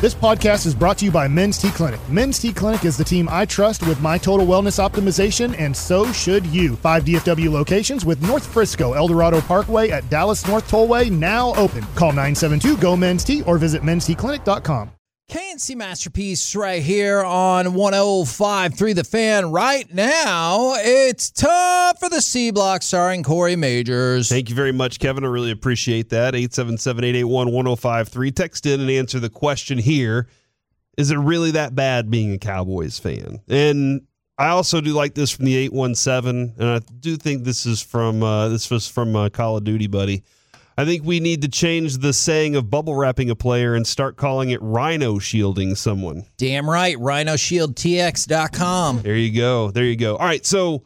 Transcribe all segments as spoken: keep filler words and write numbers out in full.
This podcast is brought to you by Men's T Clinic. Men's T Clinic is the team I trust with my total wellness optimization, and so should you. Five D F W locations with North Frisco, El Dorado Parkway at Dallas North Tollway now open. Call nine seven two, G O, men's T or visit men's t clinic dot com. K N C Masterpiece right here on one oh five point three The Fan. Right now, it's time for the C Block starring Corey Majors. Thank you very much, Kevin. I really appreciate that. eight seven seven, eight eight one, one oh five three. Text in and answer the question here. Is it really that bad being a Cowboys fan? And I also do like this from the eight one seven, and I do think this is from uh, this was from uh, Call of Duty Buddy. I think we need to change the saying of bubble wrapping a player and start calling it rhino shielding someone. Damn right, rhino shield t x dot com. There you go. There you go. All right, so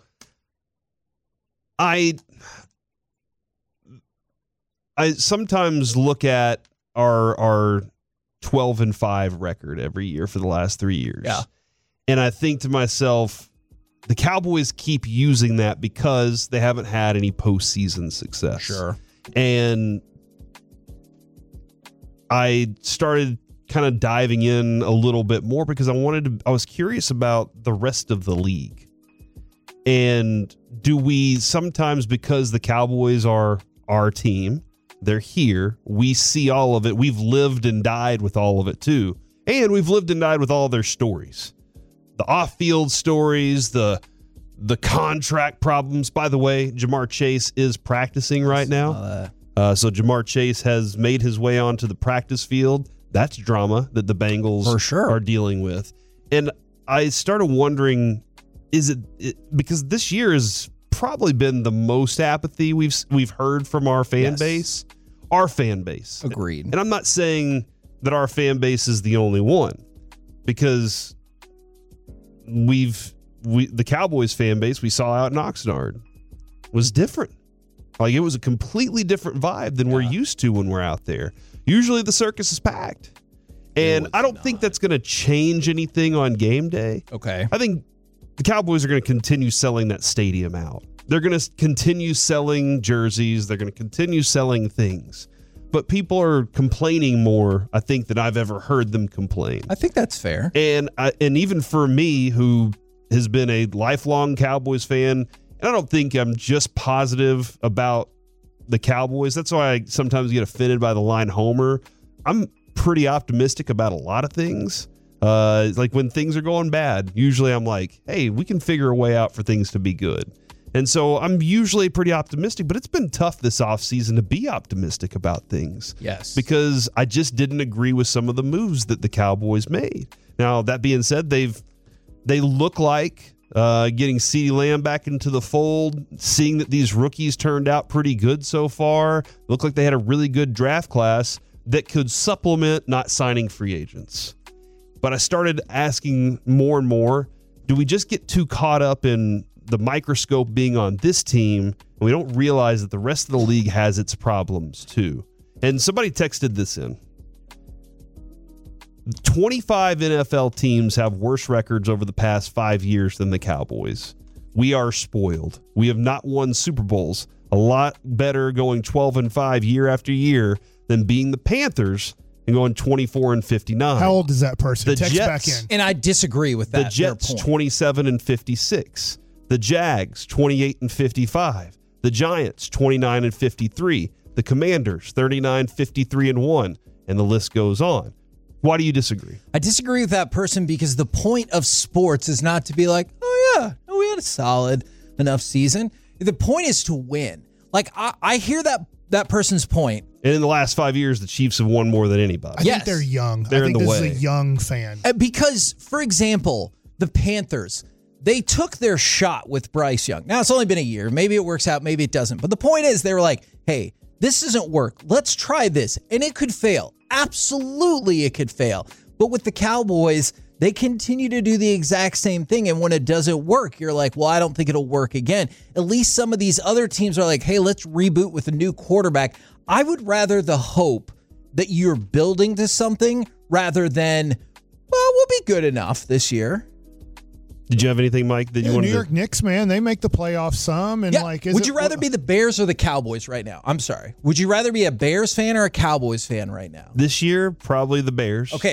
I I sometimes look at our our twelve and five record every year for the last three years. Yeah. And I think to myself, the Cowboys keep using that because they haven't had any postseason success. Sure. And I started kind of diving in a little bit more because I wanted to, I was curious about the rest of the league. And do we sometimes, because the Cowboys are our team, they're here, we see all of it. We've lived and died with all of it too. And we've lived and died with all their stories. The off-field stories, the The contract problems. By the way, Jamar Chase is practicing right now. Uh, so Jamar Chase has made his way onto the practice field. That's drama that the Bengals For sure. are dealing with. And I started wondering, is it, it because this year has probably been the most apathy we've we've heard from our fan Yes. base. Our fan base. Agreed. And I'm not saying that our fan base is the only one, because we've We the Cowboys fan base we saw out in Oxnard was different. Like, it was a completely different vibe than yeah. we're used to when we're out there. Usually the circus is packed. And I don't not. think that's going to change anything on game day. Okay. I think the Cowboys are going to continue selling that stadium out. They're going to continue selling jerseys. They're going to continue selling things. But people are complaining more, I think, than I've ever heard them complain. I think that's fair. And I, and even for me, who has been a lifelong Cowboys fan, and I don't think I'm just positive about the Cowboys. That's why I sometimes get offended by the line homer. I'm pretty optimistic about a lot of things. Uh, like when things are going bad, usually I'm like, hey, we can figure a way out for things to be good. And so I'm usually pretty optimistic, but it's been tough this offseason to be optimistic about things. Yes. Because I just didn't agree with some of the moves that the Cowboys made. Now, that being said, they've They look like uh, getting CeeDee Lamb back into the fold, seeing that these rookies turned out pretty good so far. Look like they had a really good draft class that could supplement not signing free agents. But I started asking more and more, do we just get too caught up in the microscope being on this team, and we don't realize that the rest of the league has its problems too? And somebody texted this in. twenty-five N F L teams have worse records over the past five years than the Cowboys. We are spoiled. We have not won Super Bowls. A lot better going twelve and five year after year than being the Panthers and going twenty-four and fifty-nine. How old is that person? The Text Jets, back in. And I disagree with that. The Jets, twenty-seven and fifty-six. The Jags, twenty-eight and fifty-five. The Giants, twenty-nine and fifty-three. The Commanders, thirty-nine, fifty-three and one. And the list goes on. Why do you disagree? I disagree with that person because the point of sports is not to be like, oh, yeah, no, we had a solid enough season. The point is to win. Like, I, I hear that that person's point. And in the last five years, the Chiefs have won more than anybody. I yes. think they're young. They're I think in the this way. is a young fan. Because, for example, the Panthers, they took their shot with Bryce Young. Now, it's only been a year. Maybe it works out. Maybe it doesn't. But the point is, they were like, hey, this doesn't work. Let's try this. And it could fail. Absolutely, it could fail. But with the Cowboys, they continue to do the exact same thing. And when it doesn't work, you're like, well, I don't think it'll work again. At least some of these other teams are like, hey, let's reboot with a new quarterback. I would rather the hope that you're building to something rather than, well, we'll be good enough this year. Did you have anything, Mike, that you yeah, wanted New York to... Knicks, man, they make the playoffs some. And Yeah. like, is Would it, you rather be the Bears or the Cowboys right now? I'm sorry. Would you rather be a Bears fan or a Cowboys fan right now? This year, probably the Bears. Okay.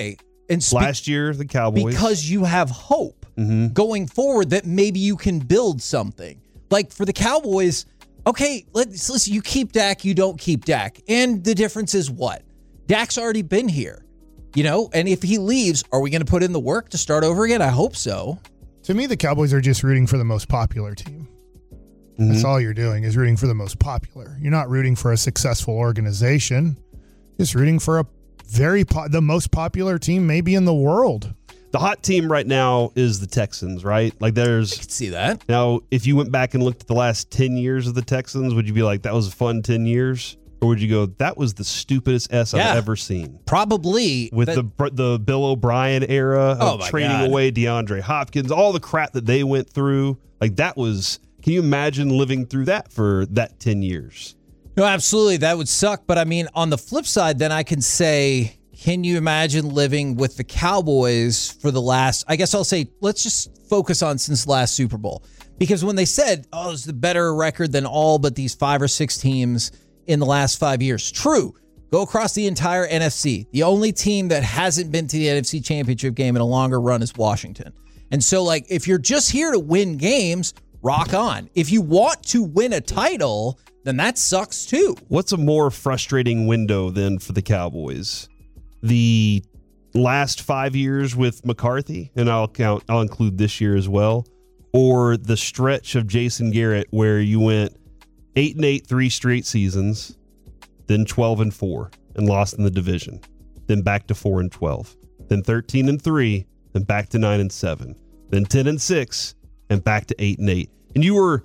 And spe- last year, the Cowboys. Because you have hope mm-hmm. going forward that maybe you can build something. Like for the Cowboys, okay, let's listen, you keep Dak, you don't keep Dak. And the difference is what? Dak's already been here. You know, and if he leaves, are we going to put in the work to start over again? I hope so. To me, the Cowboys are just rooting for the most popular team. Mm-hmm. That's all you're doing is rooting for the most popular. You're not rooting for a successful organization. Just rooting for a very po- the most popular team maybe in the world. The hot team right now is the Texans, right? Like there's I could see that. Now, if you went back and looked at the last ten years of the Texans, would you be like, that was a fun ten years? Or would you go, that was the stupidest S yeah, I've ever seen? Probably. With that, the the Bill O'Brien era of oh trading God. away DeAndre Hopkins, all the crap that they went through. Like that was, can you imagine living through that for that ten years? No, absolutely. That would suck. But I mean, on the flip side, then I can say, can you imagine living with the Cowboys for the last, I guess I'll say, let's just focus on since the last Super Bowl. Because when they said, oh, it's the better record than all but these five or six teams in the last five years. True. Go across the entire N F C. The only team that hasn't been to the N F C Championship game in a longer run is Washington. And so, like, if you're just here to win games, rock on. If you want to win a title, then that sucks too. What's a more frustrating window than for the Cowboys? The last five years with McCarthy, and I'll count, I'll include this year as well, or the stretch of Jason Garrett where you went eight and eight, three straight seasons, then twelve and four and lost in the division, then back to four and twelve, then thirteen and three, then back to nine and seven, then ten and six, and back to eight and eight. And you were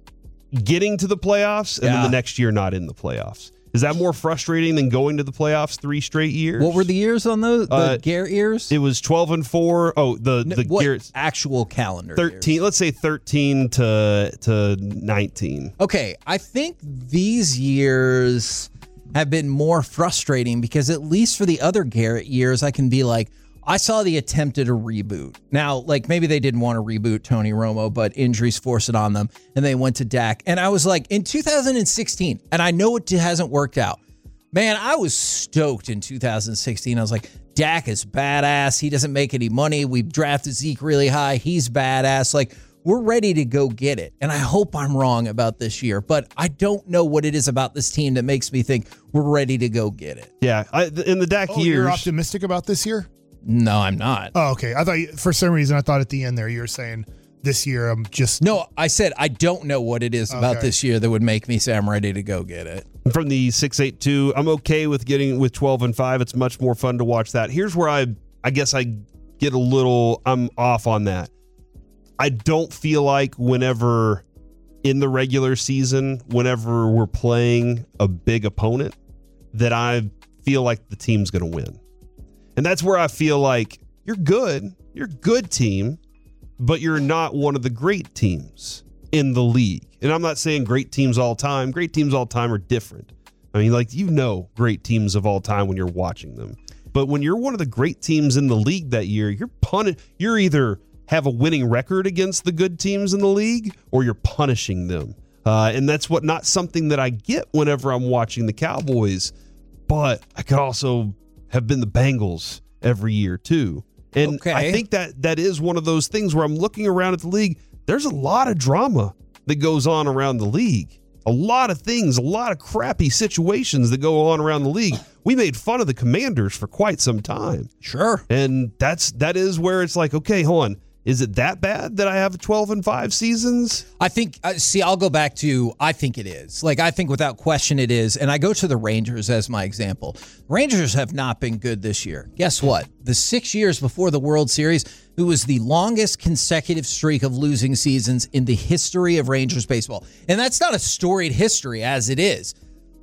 getting to the playoffs, and yeah. then the next year not in the playoffs. Is that more frustrating than going to the playoffs three straight years? What were the years on those? The uh, Garrett years? It was twelve and four. Oh, the no, the what Garrett's actual calendar thirteen. Years? Let's say thirteen to to nineteen. Okay, I think these years have been more frustrating because at least for the other Garrett years, I can be like, I saw the attempt at a reboot. Now, like maybe they didn't want to reboot Tony Romo, but injuries forced it on them, and they went to Dak. And I was like, in two thousand sixteen, and I know it hasn't worked out. Man, I was stoked in two thousand sixteen. I was like, Dak is badass. He doesn't make any money. We drafted Zeke really high. He's badass. Like, we're ready to go get it. And I hope I'm wrong about this year, but I don't know what it is about this team that makes me think we're ready to go get it. Yeah, I, in the Dak oh, years. You're optimistic about this year? No, I'm not. Oh, okay. I thought you, for some reason I thought at the end there you were saying this year I'm just No, I said I don't know what it is about Okay. this year that would make me say I'm ready to go get it. From the six eight two, I'm okay with getting with twelve and five. It's much more fun to watch that. Here's where I I guess I get a little I'm off on that. I don't feel like whenever in the regular season, whenever we're playing a big opponent, that I feel like the team's going to win. And that's where I feel like you're good. You're a good team, but you're not one of the great teams in the league. And I'm not saying great teams all time. Great teams all time are different. I mean, like, you know great teams of all time when you're watching them. But when you're one of the great teams in the league that year, you're pun- you're either have a winning record against the good teams in the league or you're punishing them. Uh, and that's what not something that I get whenever I'm watching the Cowboys. But I could also have been the Bengals every year too. And okay. I think that that is one of those things where I'm looking around at the league. There's a lot of drama that goes on around the league. A lot of things, a lot of crappy situations that go on around the league. We made fun of the Commanders for quite some time. Sure. And that's that is where it's like, okay, hold on. Is it that bad that I have twelve and five seasons? I think, uh, see, I'll go back to, I think it is. Like, I think without question it is. And I go to the Rangers as my example. Rangers have not been good this year. Guess what? The six years before the World Series, it was the longest consecutive streak of losing seasons in the history of Rangers baseball. And that's not a storied history as it is.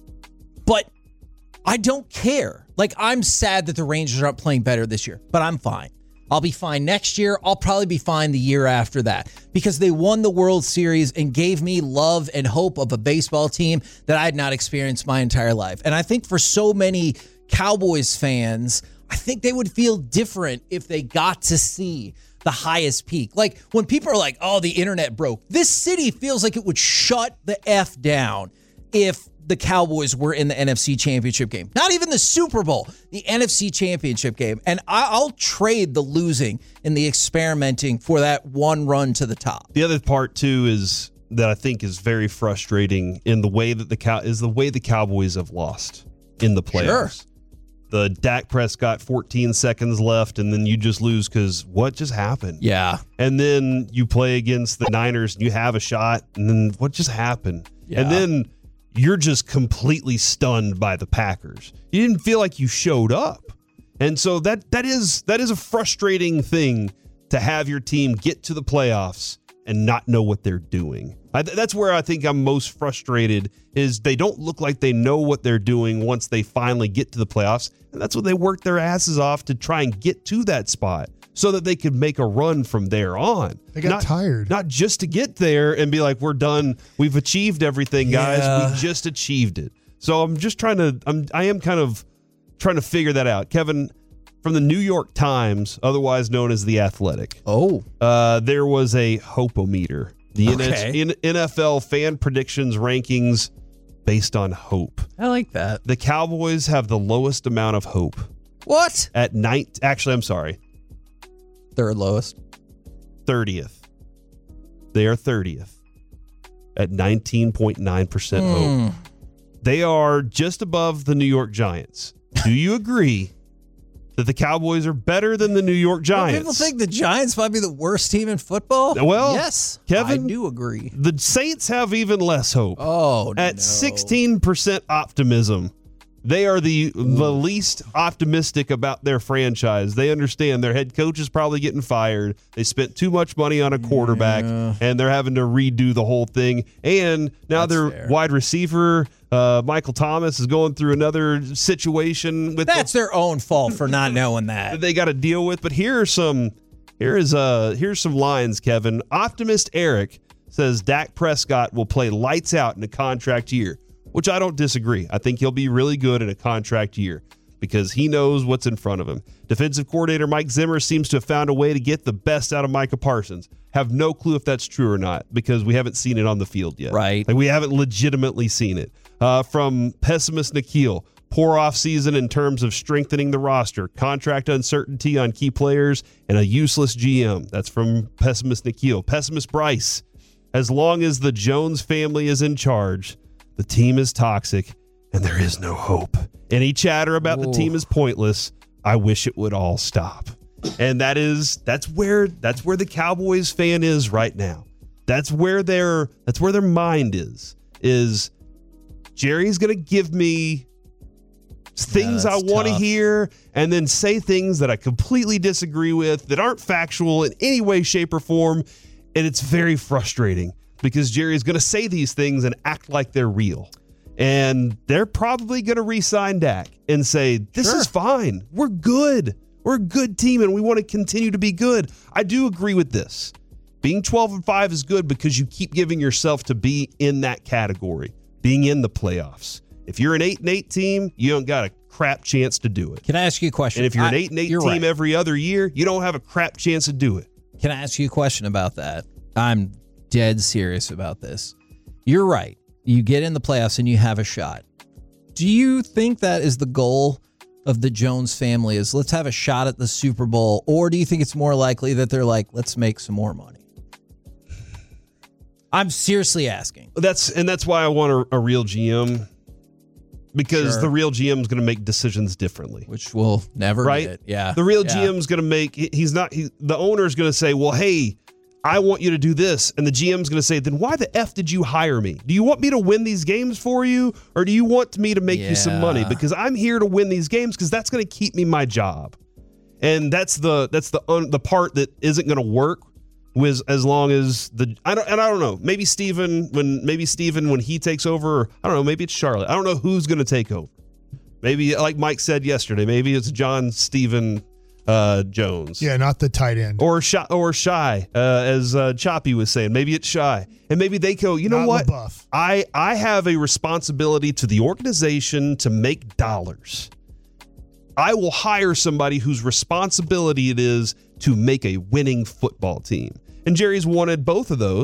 But I don't care. Like, I'm sad that the Rangers aren't playing better this year, but I'm fine. I'll be fine next year. I'll probably be fine the year after that because they won the World Series and gave me love and hope of a baseball team that I had not experienced my entire life. And I think for so many Cowboys fans, I think they would feel different if they got to see the highest peak. Like when people are like, oh, the internet broke. This city feels like it would shut the F down if the Cowboys were in the N F C Championship game. Not even the Super Bowl, the N F C Championship game. And I'll trade the losing and the experimenting for that one run to the top. The other part, too, is that I think is very frustrating in the way that the Cow is the way the Cowboys have lost in the playoffs. Sure. The Dak Prescott fourteen seconds left, and then you just lose because what just happened? Yeah. And then you play against the Niners, and you have a shot, and then what just happened? Yeah. And then you're just completely stunned by the Packers. You didn't feel like you showed up. And so that that is that is a frustrating thing to have your team get to the playoffs and not know what they're doing. I, that's where I think I'm most frustrated is they don't look like they know what they're doing once they finally get to the playoffs. And that's what they work their asses off to try and get to that spot so that they could make a run from there on. They got not, tired. Not just to get there and be like, we're done. We've achieved everything, guys. Yeah. We just achieved it. So I'm just trying to, I'm, I am kind of trying to figure that out. Kevin, from the New York Times, otherwise known as The Athletic. Oh. Uh, there was a hope-o-meter. The Okay. N F L fan predictions rankings based on hope. I like that. The Cowboys have the lowest amount of hope What? at night. Actually, I'm sorry, Third lowest. thirtieth. They are thirtieth at nineteen point nine percent Hmm. hope. They are just above the New York Giants. Do you agree that the Cowboys are better than the New York Giants? People think the Giants might be the worst team in football? Well, yes, Kevin, I do agree. The Saints have even less hope. Oh, At no. sixteen percent optimism. They are the the least optimistic about their franchise. They understand their head coach is probably getting fired. They spent too much money on a quarterback, Yeah. and they're having to redo the whole thing. And now That's their fair. wide receiver, uh, Michael Thomas, is going through another situation with That's the, their own fault for not knowing that that. they got to deal with. But here are some here is uh here's some lines, Kevin. Optimist Eric says Dak Prescott will play lights out in a contract year, which I don't disagree. I think he'll be really good in a contract year because he knows what's in front of him. Defensive coordinator Mike Zimmer seems to have found a way to get the best out of Micah Parsons. Have no clue if that's true or not because we haven't seen it on the field yet. Right. Like we haven't legitimately seen it. Uh, from pessimist Nikhil, poor offseason in terms of strengthening the roster, contract uncertainty on key players, and a useless G M. That's from pessimist Nikhil. Pessimist Bryce, as long as the Jones family is in charge, the team is toxic, and there is no hope. Any chatter about Ooh. the team is pointless. I wish it would all stop. And that is that's where that's where the Cowboys fan is right now. That's where their that's where their mind is. Is Jerry's going to give me things Yeah, I that's want to tough. hear and then say things that I completely disagree with that aren't factual in any way, shape, or form. And it's very frustrating because Jerry is going to say these things and act like they're real. And they're probably going to re-sign Dak and say, this Sure. is fine. We're good. We're a good team and we want to continue to be good. I do agree with this. Being twelve and five is good because you keep giving yourself to be in that category, being in the playoffs. If you're an eight and eight team, you don't got a crap chance to do it. Can I ask you a question? And if you're an I- eight and eight you're team right. every other year, you don't have a crap chance to do it. Can I ask you a question about that? I'm dead serious about this. You're right. You get in the playoffs and you have a shot. Do you think that is the goal of the Jones family is let's have a shot at the Super Bowl? Or do you think it's more likely that they're like, let's make some more money? I'm seriously asking. That's and that's why I want a, a real G M because Sure. the real G M is going to make decisions differently. Which we'll never Right? get. Yeah. The real Yeah. G M is going to make he- he's not he, the owner is going to say, "Well, hey, I want you to do this." And the G M is going to say, "Then why the F did you hire me? Do you want me to win these games for you or do you want me to make you some money Yeah. because I'm here to win these games because that's going to keep me my job." And that's the that's the un, the part that isn't going to work with as long as the I don't and I don't know. Maybe Steven when maybe Steven when he takes over, or I don't know, maybe it's Charlotte. I don't know who's going to take over. Maybe like Mike said yesterday, maybe it's John Steven uh, Jones. Yeah, not the tight end. Or Shy, or Shy, uh, as uh, Choppy was saying. Maybe it's Shy. And maybe they go, you know Not what? LaBeouf. I, I have a responsibility to the organization to make dollars. I will hire somebody whose responsibility it is to make a winning football team. And Jerry's wanted both of those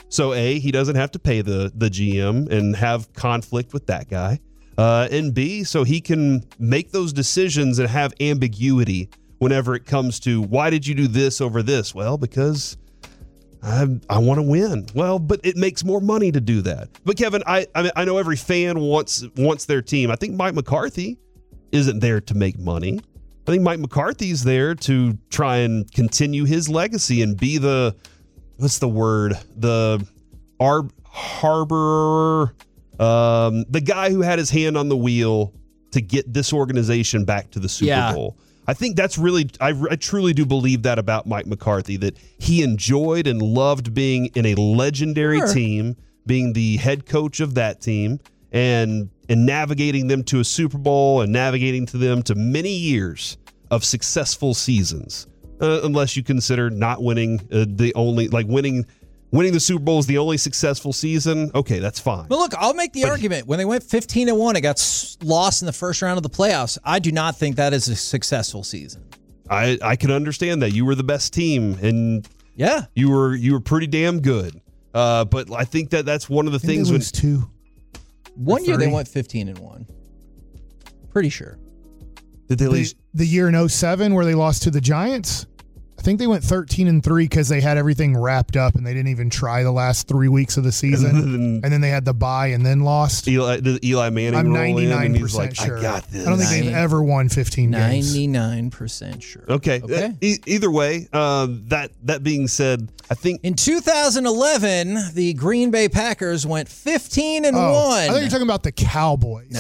So A, he doesn't have to pay the the G M and have conflict with that guy. Uh, and B, so he can make those decisions and have ambiguity whenever it comes to, why did you do this over this? Well, because I I want to win. Well, but it makes more money to do that. But Kevin, I I, mean, I know every fan wants wants their team. I think Mike McCarthy isn't there to make money. I think Mike McCarthy's there to try and continue his legacy and be the, what's the word? The ar- harbor, um, the guy who had his hand on the wheel to get this organization back to the Super Yeah. Bowl. I think that's really, I, I truly do believe that about Mike McCarthy, that he enjoyed and loved being in a legendary Sure. team, being the head coach of that team, and and navigating them to a Super Bowl and navigating to them to many years of successful seasons, uh, unless you consider not winning uh, the only, like winning winning the Super Bowl is the only successful season. Okay, that's fine. But look, I'll make the But- argument. When they went fifteen and one, it got s- lost in the first round of the playoffs. I do not think that is a successful season. I, I can understand that. You were the best team, and Yeah. you were you were pretty damn good. Uh, but I think that that's one of the Didn't things they when lose two. One year they three? went fifteen and one. Pretty sure. did they The, lose. the year in oh seven where they lost to the Giants. I think they went thirteen and three because they had everything wrapped up and they didn't even try the last three weeks of the season. then- and then they had the bye and then lost. Eli, did Eli Manning I'm roll in, and ninety-nine he's percent like, sure. I got this. I don't think they've Ninety- ever won fifteen games. ninety-nine percent sure. Okay. Okay. Uh, e- either way, um, that that being said, I think In two thousand eleven, the Green Bay Packers went fifteen and Oh, one. I thought you were talking about the Cowboys.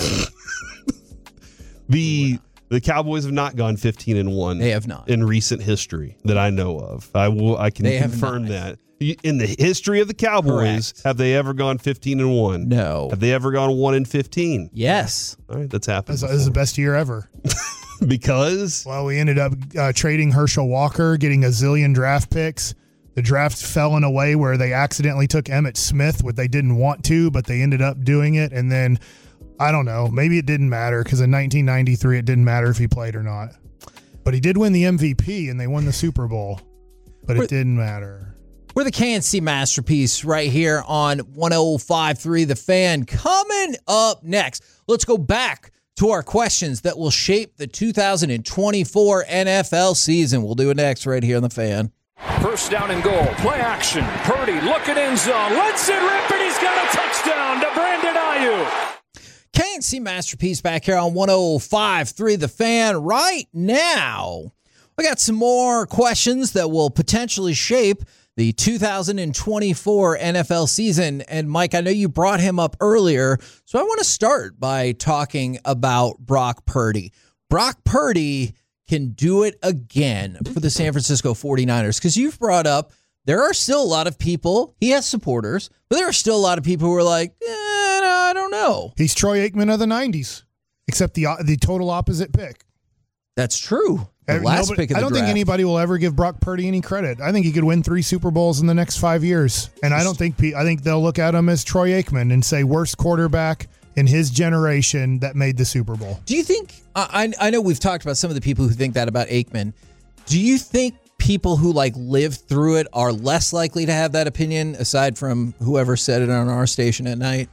the the Cowboys have not gone fifteen and one. They have not. in recent history that I know of. I will. I can They have confirm not. that. In the history of the Cowboys, Correct. have they ever gone fifteen and one? No. Have they ever gone one and fifteen? Yes. All right, that's happened. This, this is the best year ever. before. Because Well, we ended up uh, trading Herschel Walker, getting a zillion draft picks. The draft fell in a way where they accidentally took Emmett Smith, what they didn't want to, but they ended up doing it. And then, I don't know, maybe it didn't matter because in nineteen ninety-three, it didn't matter if he played or not. But he did win the M V P and they won the Super Bowl, but We're- it didn't matter. We're the K N C Masterpiece right here on one oh five point three The Fan. Coming up next, let's go back to our questions that will shape the two thousand twenty-four N F L season. We'll do it next right here on The Fan. First down and goal. Play action. Purdy looking end zone. Lets it rip, and he's got a touchdown to Brandon Ayuk. K N C Masterpiece back here on one oh five point three The Fan. Right now, we got some more questions that will potentially shape the two thousand twenty-four N F L season. And Mike, I know you brought him up earlier, so I want to start by talking about Brock Purdy. Brock Purdy can do it again for the San Francisco forty-niners, because you've brought up there are still a lot of people, he has supporters, but there are still a lot of people who are like, eh, I don't know. He's Troy Aikman of the nineties, except the the total opposite pick. That's true. The Every- last nobody- pick of the I don't draft. think anybody will ever give Brock Purdy any credit. I think he could win three Super Bowls in the next five years, and I don't think pe- I think they'll look at him as Troy Aikman and say worst quarterback in his generation that made the Super Bowl. Do you think, I, I I know we've talked about some of the people who think that about Aikman. Do you think people who like lived through it are less likely to have that opinion, aside from whoever said it on our station at night?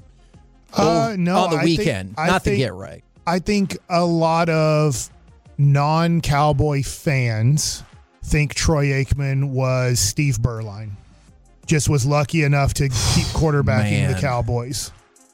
Uh, no, on the I think- weekend, I not think, to get right. I think a lot of non-Cowboy fans think Troy Aikman was Steve Berline. Just was lucky enough to keep quarterbacking Man. the Cowboys.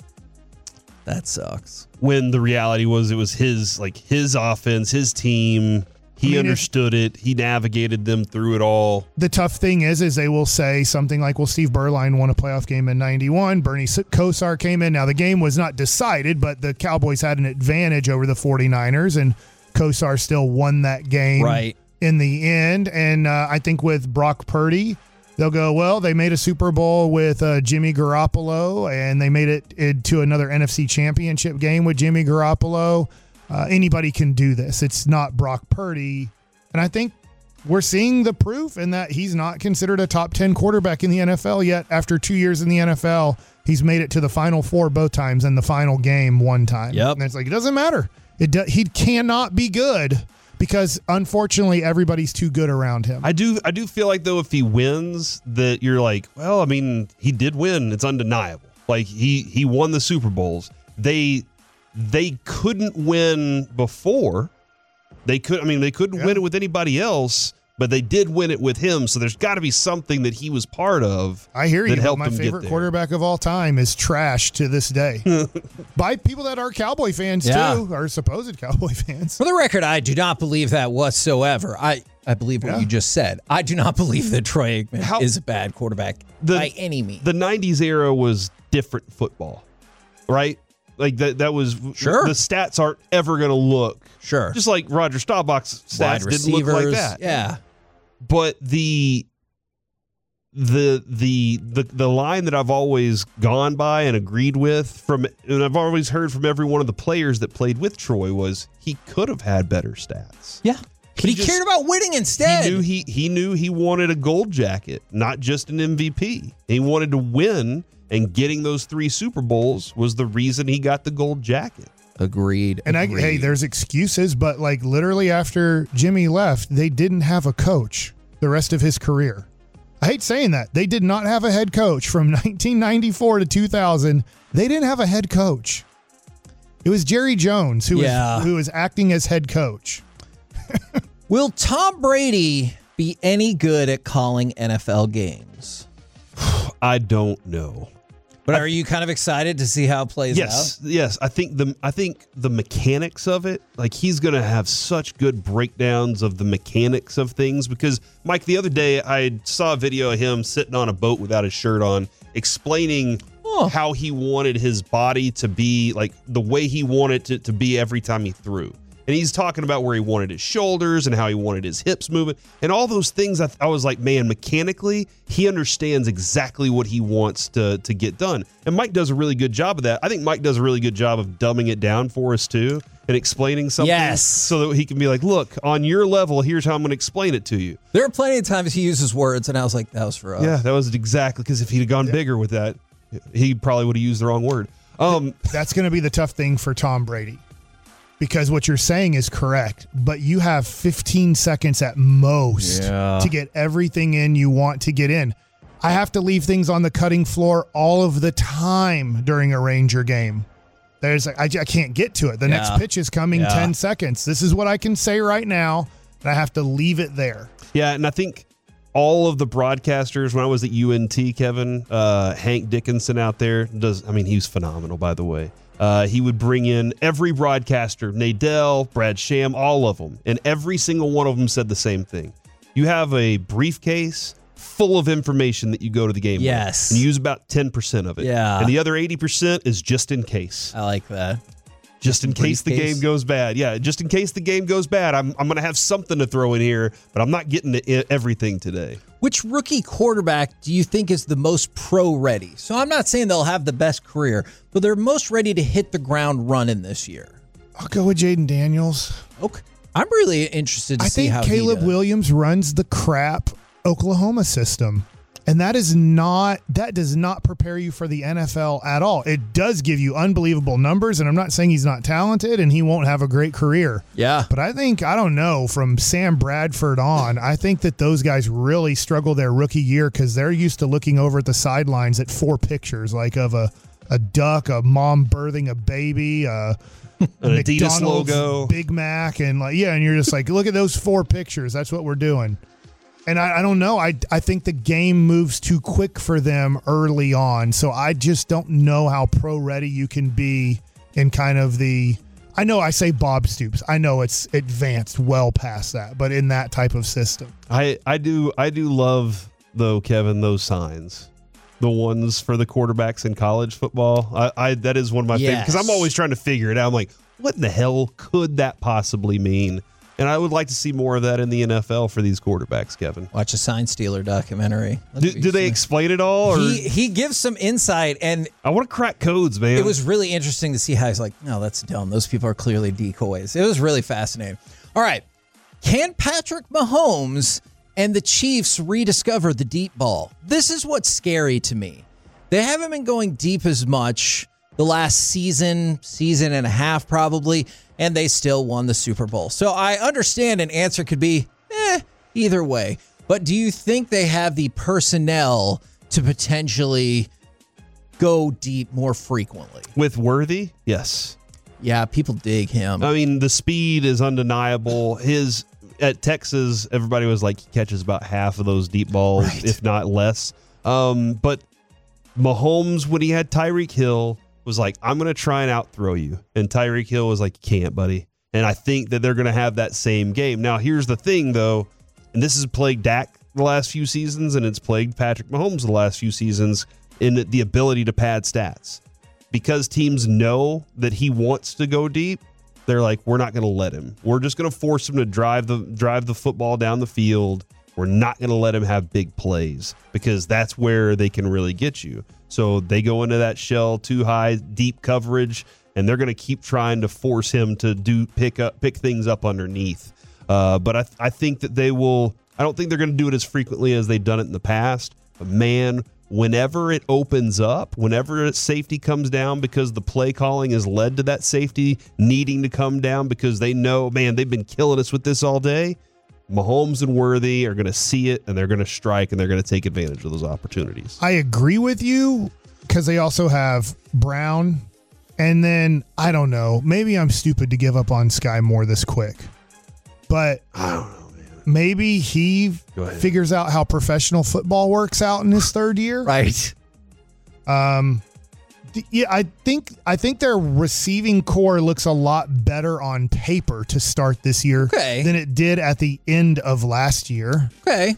That sucks. when the reality was it was his like his offense, his team. He I mean, understood it. He navigated them through it all. The tough thing is, is they will say something like, well, Steve Berline won a playoff game in ninety-one. Bernie Kosar came in. Now, the game was not decided, but the Cowboys had an advantage over the forty-niners, and Kosar still won that game Right. in the end. And uh, I think with Brock Purdy, they'll go, well, they made a Super Bowl with uh, Jimmy Garoppolo, and they made it into another N F C championship game with Jimmy Garoppolo. Uh, anybody can do this. It's not Brock Purdy. And I think we're seeing the proof in that he's not considered a top ten quarterback in the N F L yet. After two years in the N F L, he's made it to the Final Four both times and the final game one time. Yep. And it's like, it doesn't matter. It do, he cannot be good because unfortunately everybody's too good around him. I do I do feel like, though, if he wins, that you're like, well, I mean, he did win. It's undeniable. Like, he he won the Super Bowls. They they couldn't win before. They could I mean, they couldn't yeah. win it with anybody else, but they did win it with him. So there's got to be something that he was part of. I hear you. That helped My him favorite get there. quarterback of all time is trash to this day by people that are Cowboy fans Yeah. too, or supposed Cowboy fans. For the record, I do not believe that whatsoever. I, I believe what Yeah. you just said. I do not believe that Troy Aikman How- is a bad quarterback The- by any means. The nineties era was different football, right? Like that that was Sure. The stats aren't ever going to look Sure. just like Roger Staubach's stats Wide didn't receivers. look like that. Yeah. But the the the the the line that I've always gone by and agreed with from, and I've always heard from every one of the players that played with Troy, was he could have had better stats. Yeah. But he, He just- cared about winning instead. He knew he he knew he wanted a gold jacket, not just an M V P. He wanted to win, and getting those three Super Bowls was the reason he got the gold jacket. Agreed. And I, agreed. hey, there's excuses, but like literally after Jimmy left, they didn't have a coach the rest of his career. I hate saying that. They did not have a head coach from nineteen ninety-four to two thousand. They didn't have a head coach. It was Jerry Jones who Yeah. was who was acting as head coach. Will Tom Brady be any good at calling N F L games? I don't know. But are you kind of excited to see how it plays Yes, out? yes. I think the I think the mechanics of it, like he's going to have such good breakdowns of the mechanics of things. Because Mike, the other day I saw a video of him sitting on a boat without his shirt on, explaining Oh. how he wanted his body to be, like the way he wanted it to be every time he threw. And he's talking about where he wanted his shoulders and how he wanted his hips moving and all those things. I, th- I was like, man, mechanically, he understands exactly what he wants to, to get done. And Mike does a really good job of that. I think Mike does a really good job of dumbing it down for us, too, and explaining something. Yes. So that he can be like, look, on your level, here's how I'm going to explain it to you. There are plenty of times he uses words, and I was like, that was for us. Yeah, that was exactly, because if he'd have gone bigger with that, he probably would have used the wrong word. Um, That's going to be the tough thing for Tom Brady. Because what you're saying is correct, but you have fifteen seconds at most Yeah. to get everything in you want to get in. I have to leave things on the cutting floor all of the time during a Ranger game. There's I, I can't get to it. The Yeah. next pitch is coming Yeah. ten seconds. This is what I can say right now, and I have to leave it there. Yeah, and I think all of the broadcasters, when I was at U N T, Kevin, uh, Hank Dickinson out there, does. I mean, he was phenomenal, by the way. Uh, he would bring in every broadcaster, Nadell, Brad Sham, all of them. And every single one of them said the same thing. You have a briefcase full of information that you go to the game Yes. with. And you use about ten percent of it. Yeah. And the other eighty percent is just in case. I like that. Just in case the briefcase. game goes bad. Yeah, just in case the game goes bad. I'm, I'm going to have something to throw in here, but I'm not getting to I- everything today. Which rookie quarterback do you think is the most pro ready? So I'm not saying they'll have the best career, but they're most ready to hit the ground running this year. I'll go with Jaden Daniels. Okay. I'm really interested to I see think how Caleb he does. Williams runs the crap Oklahoma system. And that is not that does not prepare you for the N F L at all. It does give you unbelievable numbers, and I'm not saying he's not talented and he won't have a great career. Yeah. But I think, I don't know, from Sam Bradford on, I think that those guys really struggle their rookie year because they're used to looking over at the sidelines at four pictures, like of a, a duck, a mom birthing a baby, a An Adidas McDonald's logo. Big Mac, and like yeah, and you're just like, look at those four pictures. That's what we're doing. And I, I don't know. I I think the game moves too quick for them early on. So I just don't know how pro ready you can be in kind of the. I know I say Bob Stoops. I know it's advanced well past that, but in that type of system. I, I do I do love, though, Kevin, those signs. The ones for the quarterbacks in college football. I, I that is one of my favorites because I'm Yes. always trying to figure it out. I'm like, what in the hell could that possibly mean? And I would like to see more of that in the N F L for these quarterbacks, Kevin. Watch a Sign Stealer documentary. That's Do, what do you they see. explain it all? Or He he gives some insight, and I want to crack codes, man. it was really interesting to see how he's like, no, that's dumb. Those people are clearly decoys. It was really fascinating. All right. Can Patrick Mahomes and the Chiefs rediscover the deep ball? This is what's scary to me. They haven't been going deep as much the last season, season and a half probably. and they still won the Super Bowl. So I understand an answer could be, eh, either way. But do you think they have the personnel to potentially go deep more frequently? With Worthy, yes. Yeah, people dig him. I mean, the speed is undeniable. His at Texas, everybody was like, he catches about half of those deep balls, right. if not less. Um, but Mahomes, when he had Tyreek Hill, was like, I'm going to try and out-throw you. And Tyreek Hill was like, you can't, buddy. And I think that they're going to have that same game. Now, here's the thing, though, and this has plagued Dak the last few seasons, and it's plagued Patrick Mahomes the last few seasons in the ability to pad stats. Because teams know that he wants to go deep, they're like, we're not going to let him. We're just going to force him to drive the drive the football down the field. We're not going to let him have big plays because that's where they can really get you. So they go into that shell too high, deep coverage, and they're going to keep trying to force him to do pick up pick things up underneath. Uh, but I, I think that they will. I don't think they're going to do it as frequently as they've done it in the past. But man, whenever it opens up, whenever safety comes down because the play calling has led to that safety needing to come down because they know, man, they've been killing us with this all day, Mahomes and Worthy are going to see it, and they're going to strike, and they're going to take advantage of those opportunities. I agree with you because they also have Brown, and then, I don't know, maybe I'm stupid to give up on Sky Moore this quick, but I don't know. Maybe he figures out how professional football works out in his third year. Right. Um, yeah, I think I think their receiving core looks a lot better on paper to start this year okay. than it did at the end of last year. Okay.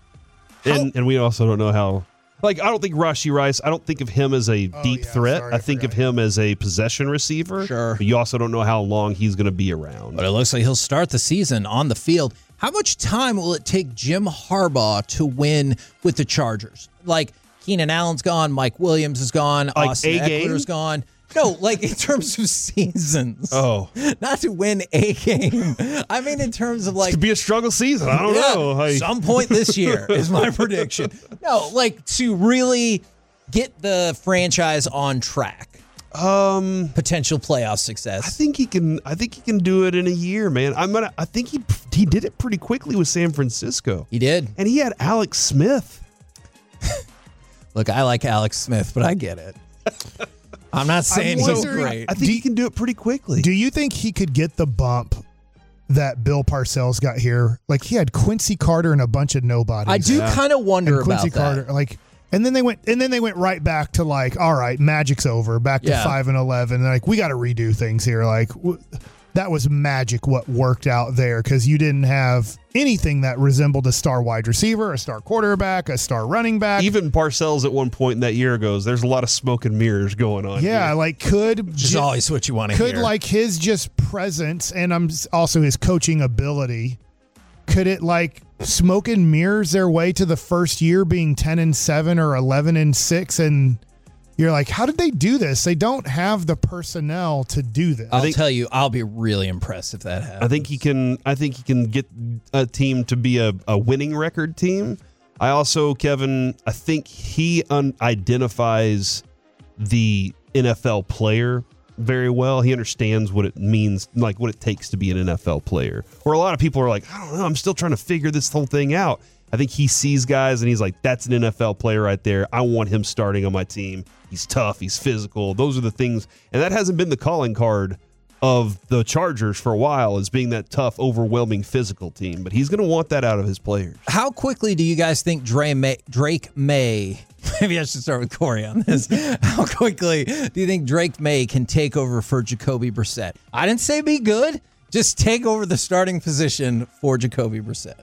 And and we also don't know how. Like, I don't think Rashee Rice, I don't think of him as a oh, deep yeah, threat. sorry, I, I think forgot. of him as a possession receiver. Sure. But you also don't know how long he's going to be around. But it looks like he'll start the season on the field. How much time will it take Jim Harbaugh to win with the Chargers? Like, Keenan Allen's gone, Mike Williams is gone, Like Austin a game? Eckler's gone. No, like in terms of seasons. Oh. Not to win a game. I mean in terms of like... It could be a struggle season. I don't yeah, know. Like, some point this year is my prediction. No, like to really get the franchise on track. Um, Potential playoff success. I think he can. I think he can do it in a year, man. I'm gonna. I think he he did it pretty quickly with San Francisco. He did, and he had Alex Smith. Look, I like Alex Smith, but I get it. I'm not saying he's great. I think he can do it pretty quickly. Do you think he could get the bump that Bill Parcells got here? Like, he had Quincy Carter and a bunch of nobodies. I do Yeah. kind of wonder and Quincy about Carter, that. like, and then they went, and then they went right back to like, all right, Magic's over, back to Yeah. five and eleven. Like, we got to redo things here. Like, w- that was magic what worked out there because you didn't have anything that resembled a star wide receiver, a star quarterback, a star running back. Even Parcells at one point in that year goes, there's a lot of smoke and mirrors going on. Yeah, here. like could Which is ju- always what you want to could hear. like his just presence and I'm s- also his coaching ability. Could it like smoke and mirrors their way to the first year being ten and seven or eleven and six, and you're like, how did they do this? They don't have the personnel to do this. I'll think- tell you, I'll be really impressed if that happens. I think he can. I think he can get a team to be a, a winning record team. I also, Kevin, I think he un- identifies the N F L player very well. He understands what it means, like what it takes to be an N F L player. Where a lot of people are like, I don't know, I'm still trying to figure this whole thing out. I think he sees guys and he's like, that's an N F L player right there. I want him starting on my team. He's tough. He's physical. Those are the things. And that hasn't been the calling card of the Chargers for a while, as being that tough, overwhelming physical team. But he's going to want that out of his players. How quickly do you guys think Dre May, Drake May, maybe I should start with Corey on this. How quickly do you think Drake May can take over for Jacoby Brissett? I didn't say be good. Just take over the starting position for Jacoby Brissett.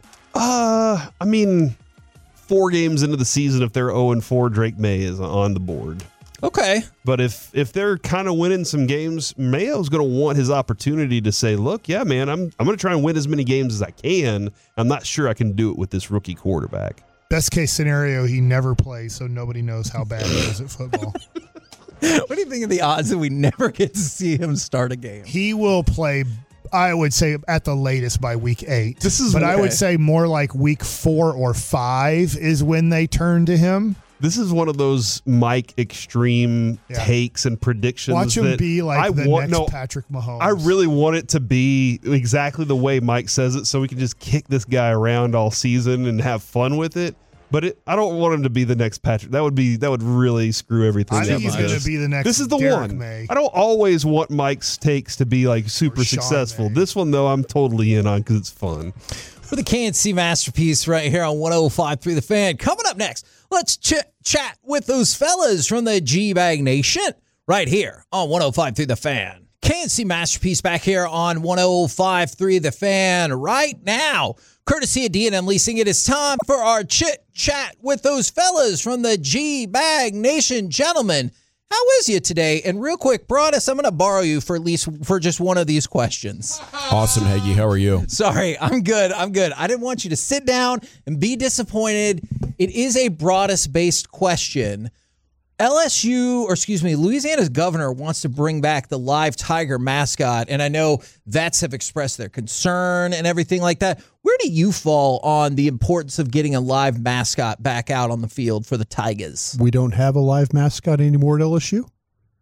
Uh, I mean, four games into the season, if they're oh and four, Drake May is on the board. Okay. But if if they're kind of winning some games, Mayo's going to want his opportunity to say, look, yeah, man, I'm I'm going to try and win as many games as I can. I'm not sure I can do it with this rookie quarterback. Best case scenario, he never plays, so nobody knows how bad he is at football. What do you think of the odds that we never get to see him start a game? He will play, I would say, at the latest by week eight. This is but I okay. would say more like week four or five is when they turn to him. This is one of those Mike extreme yeah. takes and predictions. Watch him that be like I the want, next no, Patrick Mahomes. I really want it to be exactly the way Mike says it, so we can just kick this guy around all season and have fun with it. But it, I don't want him to be the next Patrick. That would be that would really screw everything. I think up he's going to be the next. This is the Derek one. May. I don't always want Mike's takes to be like super Or Sean successful. May. This one though, I'm totally in on because it's fun. For the K N C Masterpiece right here on one oh five point three The Fan. Coming up next, let's ch- chat with those fellas from the G-Bag Nation right here on one oh five point three The Fan. K N C Masterpiece back here on one oh five point three The Fan right now. Courtesy of D and M Leasing, it is time for our chit-chat with those fellas from the G-Bag Nation. Gentlemen, how is you today? And real quick, Broadus, I'm going to borrow you for at least for just one of these questions. Awesome, Hagee. How are you? Sorry, I'm good. I'm good. I didn't want you to sit down and be disappointed. It is a Broadus-based question. L S U, or excuse me, Louisiana's governor wants to bring back the live tiger mascot, and I know vets have expressed their concern and everything like that. Where do you fall on the importance of getting a live mascot back out on the field for the Tigers? We don't have a live mascot anymore at L S U?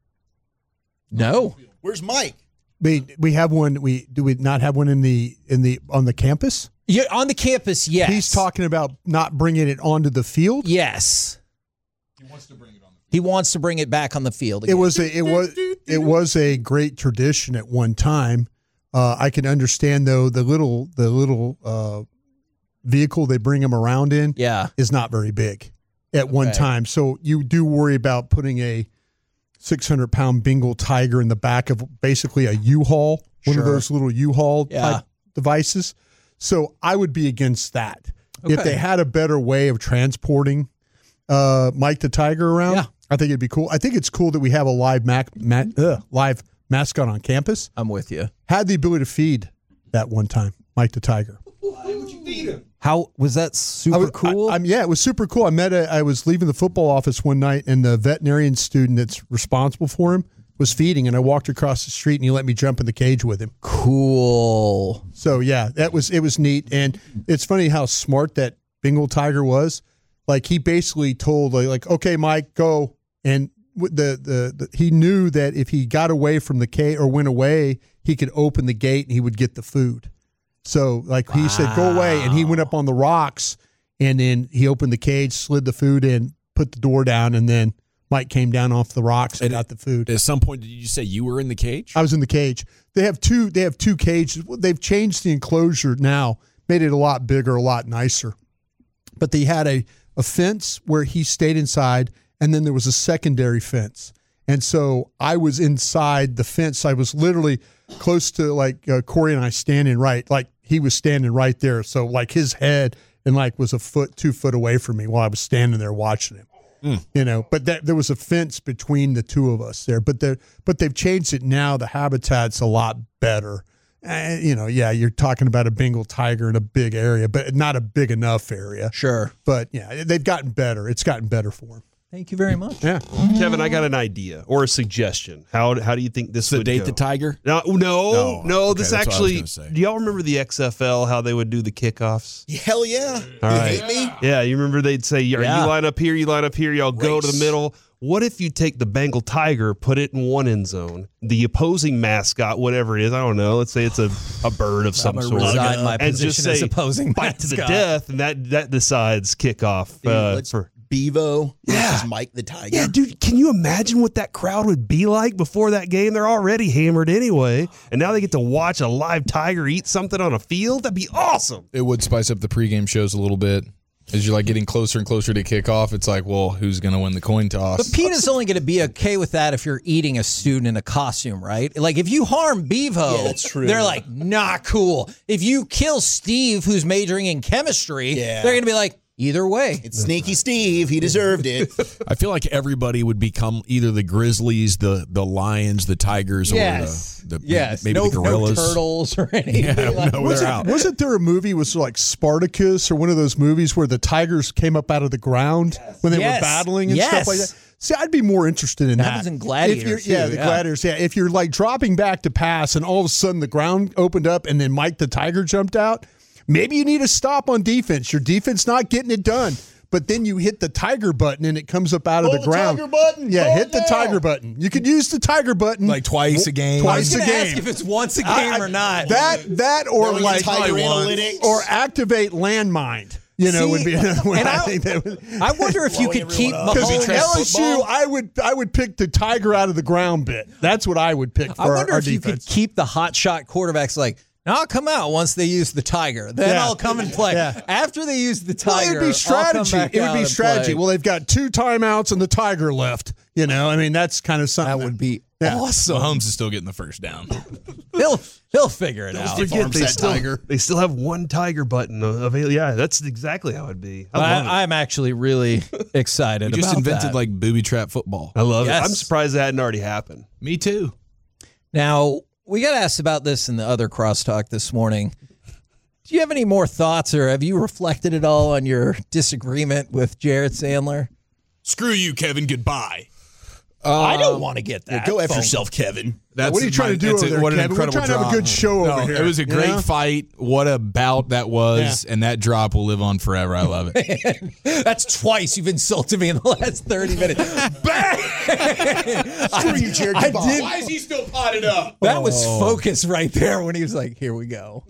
No. Where's Mike? We we have one. We do we not have one in the in the on the campus? Yeah, on the campus, yes. He's talking about not bringing it onto the field. Yes. He wants to bring it on the field. He wants to bring it back on the field again. It was a it was it was a great tradition at one time. Uh, I can understand though the little the little uh, vehicle they bring him around in yeah. is not very big at one Okay. time. So you do worry about putting a six hundred pound Bengal tiger in the back of basically a U-Haul, one Sure. of those little U-Haul Yeah. type devices. So I would be against that. If Okay. they had a better way of transporting uh, Mike the Tiger around, Yeah. I think it'd be cool. I think it's cool that we have a live mac, ma- uh, live mascot on campus. I'm with you. Had the ability to feed that one time, Mike the Tiger. How was that super I was, cool? I, I'm, yeah, it was super cool. I met a, I was leaving the football office one night, and the veterinarian student that's responsible for him was feeding, and I walked across the street, and he let me jump in the cage with him. Cool. So yeah, that was it was neat, and it's funny how smart that Bengal tiger was. Like he basically told like, like okay, Mike, go, and with the, the the he knew that if he got away from the cage or went away, he could open the gate and he would get the food. So like he said, go away, and he went up on the rocks, and then he opened the cage, slid the food in, put the door down, and then Mike came down off the rocks and, And got the food. At some point, did you say you were in the cage? I was in the cage. They have two. They have two cages. They've changed the enclosure now, made it a lot bigger, a lot nicer. But they had a, a fence where he stayed inside, and then there was a secondary fence. And so I was inside the fence. I was literally close to like uh, Corey and I standing right, like he was standing right there. So like his head and like was a foot, two foot away from me while I was standing there watching him. Mm. You know, but that, there was a fence between the two of us there. But they but they've changed it now. The habitat's a lot better. Uh, you know, yeah, you're talking about a Bengal tiger in a big area, but not a big enough area. Sure. But yeah, they've gotten better. It's gotten better for them. Thank you very much. Yeah. Kevin, I got an idea or a suggestion. How how do you think this would Sedate go? the tiger? No, no, No. no. Okay, this that's what I was actually. gonna say. Do y'all remember the X F L? How they would do the kickoffs? Hell yeah. All you right. hate me? Yeah, you remember they'd say, "Are Yeah. you line up here? You line up here. Y'all go to the Race. middle." What if you take the Bengal tiger, put it in one end zone, the opposing mascot, whatever it is, I don't know. Let's say it's a, a bird of some I'm sort, gonna resign my and position just say as opposing fight to the mascot. death, and that that decides kickoff. Dude, Uh, let's for Bevo Yeah. versus Mike the Tiger. Yeah, dude, can you imagine what that crowd would be like before that game? They're already hammered anyway, and now they get to watch a live tiger eat something on a field? That'd be awesome. It would spice up the pregame shows a little bit. As you're like getting closer and closer to kickoff, it's like, well, who's going to win the coin toss? But Peter's only going to be okay with that if you're eating a student in a costume, right? Like if you harm Bevo, Yeah, that's true. they're like, nah, cool. If you kill Steve, who's majoring in chemistry, Yeah. they're going to be like, either way. It's Sneaky Steve. He deserved it. I feel like everybody would become either the Grizzlies, the the Lions, the Tigers, Yes. or the, the yes. maybe no, the Gorillas. no turtles or anything. Yeah, like no, that. they're out. Wasn't there a movie was like Spartacus or one of those movies where the tigers came up out of the ground when they Yes. were battling and Yes. stuff like that? See, I'd be more interested in That that. was in If Gladiator, you're- yeah, too, the yeah. Gladiators. Yeah, if you're like dropping back to pass and all of a sudden the ground opened up and then Mike the Tiger jumped out, maybe you need a stop on defense. Your defense not getting it done. but then you hit the tiger button and it comes up out of Oh, the the ground. tiger button. Yeah, Oh, hit the yeah. tiger button. You could use the tiger button Like twice a game. I was Twice a going to ask game. if it's once a game I- I- or not. That that or Throwing in like tiger or analytics. activate landmine. You know, See, would be another one. and I, I- think that would. I wonder if you Blowing could keep everyone up. Because Mahomes. L S U, I would I would pick the tiger out of the ground bit. That's what I would pick for I our, wonder our if you could defense. keep the hot shot quarterbacks like, now I'll come out once they use the tiger. Then Yeah. I'll come and play. Yeah. After they use the Well, tiger, it'd be I'll strategy. come back It would out be and strategy. play. Well, they've got two timeouts and the tiger left. You know, I mean, that's kind of something That would be Yeah. awesome. Mahomes is still getting the first down. He'll he'll figure it out. Forget Farms they that still, tiger. they still have one tiger button available. Yeah, that's exactly how it'd be. I But love it. I, I'm actually really excited. We just about invented that. like booby trap football. I love Yes. it. I'm surprised that hadn't already happened. Me too. Now, we got asked about this in the other crosstalk this morning. Do you have any more thoughts, or have you reflected at all on your disagreement with Jared Sandler? Screw you, Kevin. Goodbye. I don't want to get that. Go F phone yourself, Kevin. That's What are you trying my- to do that's over it. there, What an Kevin? We're incredible trying to have a drop. good show No, over here, It was a you great know? fight. What a bout that was, and that drop will live on forever. I love it. That's twice you've insulted me in the last thirty minutes. Bang! Screw you, Jared. I Goodbye. did. Why is he still potted up? That was focus right there when he was like, "Here we go."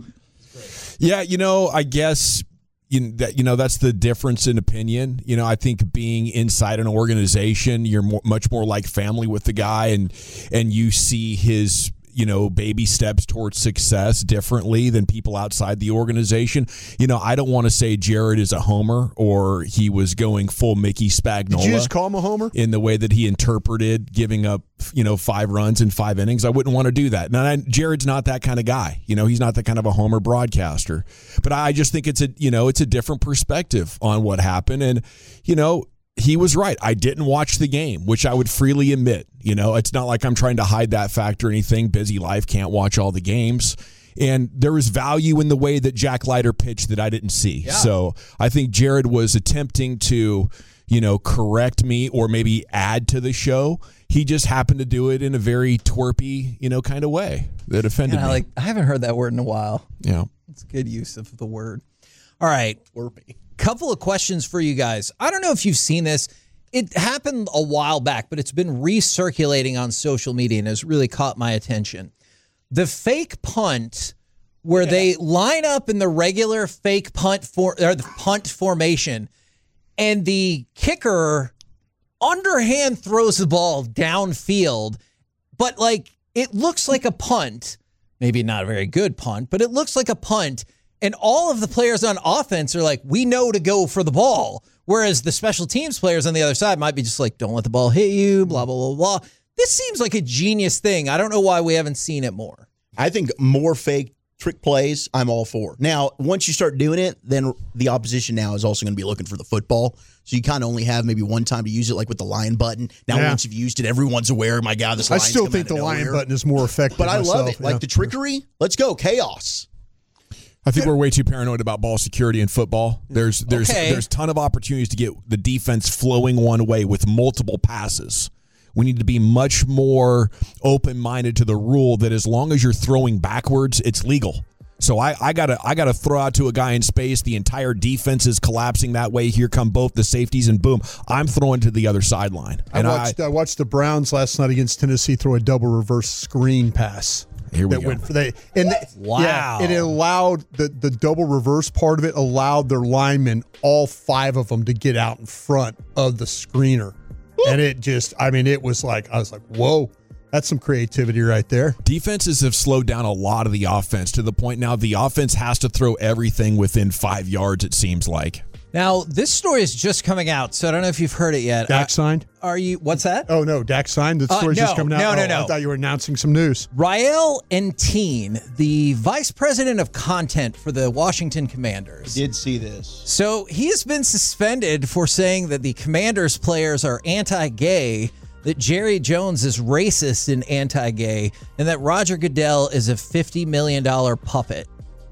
Yeah, you know, I guess you, that, you know that's the difference in opinion. You know, I think being inside an organization, you're more, much more like family with the guy, and and you see his you know baby steps towards success differently than people outside the organization. You know, I don't want to say Jared is a homer or he was going full Mickey Spagnola. Did you just call him a homer? In the way that he interpreted giving up, you know, five runs in five innings. I wouldn't want to do that. Now, Jared's not that kind of guy. You know, he's not that kind of a homer broadcaster. But I just think it's a, you know, it's a different perspective on what happened. And, you know, he was right. I didn't watch the game, which I would freely admit. You know, it's not like I'm trying to hide that fact or anything. Busy life, can't watch all the games. And there was value in the way that Jack Leiter pitched that I didn't see. Yeah. So I think Jared was attempting to, you know, correct me or maybe add to the show. He just happened to do it in a very twerpy, you know, kind of way that offended And I me. like. I haven't heard that word in a while. Yeah. It's good use of the word. All right. Twerpy. Couple of questions for you guys. I don't know if you've seen this. It happened a while back, but it's been recirculating on social media and has really caught my attention. The fake punt where they line up in the regular fake punt for or the punt formation, and the kicker underhand throws the ball downfield, but like it looks like a punt. Maybe not a very good punt, but it looks like a punt. And all of the players on offense are like, we know to go for the ball. Whereas the special teams players on the other side might be just like, don't let the ball hit you, blah, blah, blah, blah. This seems like a genius thing. I don't know why we haven't seen it more. I think more fake trick plays, I'm all for. Now, once you start doing it, then the opposition now is also going to be looking for the football. So you kind of only have maybe one time to use it, like with the lion button. Now, Yeah. once you've used it, everyone's aware, my God, this I lion's still coming think out the of lion nowhere. button is more effective. But I love myself, it. Like yeah. the trickery, let's go. Chaos. I think we're way too paranoid about ball security in football. There's there's Okay. there's ton of opportunities to get the defense flowing one way with multiple passes. We need to be much more open-minded to the rule that as long as you're throwing backwards, it's legal. So I, I gotta I gotta throw out to a guy in space. The entire defense is collapsing that way. Here come both the safeties, and boom, I'm throwing to the other sideline. I And watched I, watched the Browns last night against Tennessee throw a double reverse screen pass. Here we that go. Went for they, and the- Wow. yeah, and it allowed the, the double reverse part of it allowed their linemen, all five of them, to get out in front of the screener. And it just, I mean, it was like, I was like, whoa, that's some creativity right there. Defenses have slowed down a lot of the offense to the point now the offense has to throw everything within five yards, it seems like. Now, this story is just coming out, so I don't know if you've heard it yet. Dak Uh, signed? Are you, what's that? Oh, no, Dak signed? The Uh, story's no, just coming out? no, no, Oh, no. I thought you were announcing some news. Rael Entine, the vice president of content for the Washington Commanders. Did see this. So he has been suspended for saying that the Commanders players are anti-gay, that Jerry Jones is racist and anti-gay, and that Roger Goodell is a fifty million dollars puppet.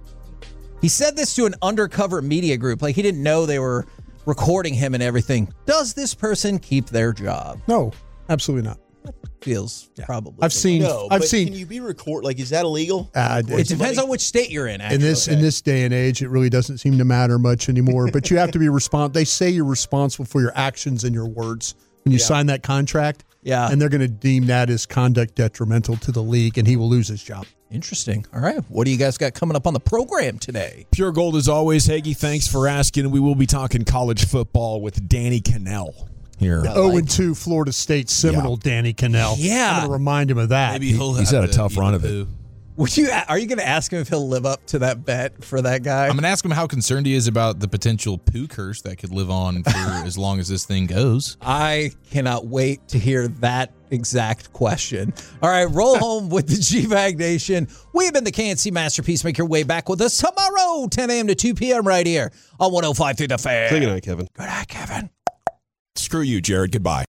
He said this to an undercover media group, like he didn't know they were recording him and everything. Does this person keep their job? No, absolutely not. feels probably. I've seen. No, I've but seen. Can you be record? Like, is that illegal? Uh, It depends on which state you're in. Actually. in this in this day and age, it really doesn't seem to matter much anymore. But you have to be respons. They say you're responsible for your actions and your words when you Yeah. sign that contract. Yeah. And they're going to deem that as conduct detrimental to the league, and he will lose his job. Interesting. All right. What do you guys got coming up on the program today? Pure Gold as always. Hagee, thanks for asking. We will be talking college football with Danny Cannell here. Oh and two Florida State Seminole Danny Cannell. Yeah. I'm going to remind him of that. Maybe he'll He's have had a to tough eat run the of it. poo. Would you? Are you going to ask him if he'll live up to that bet for that guy? I'm going to ask him how concerned he is about the potential poo curse that could live on for as long as this thing goes. I cannot wait to hear that exact question. All right, roll home with the G-Bag Nation. We've been the K N C Masterpiece. Make your way back with us tomorrow, ten a.m. to two p.m. right here on one oh five point three The Fan. Say good night, Kevin. Good night, Kevin. Screw you, Jared. Goodbye.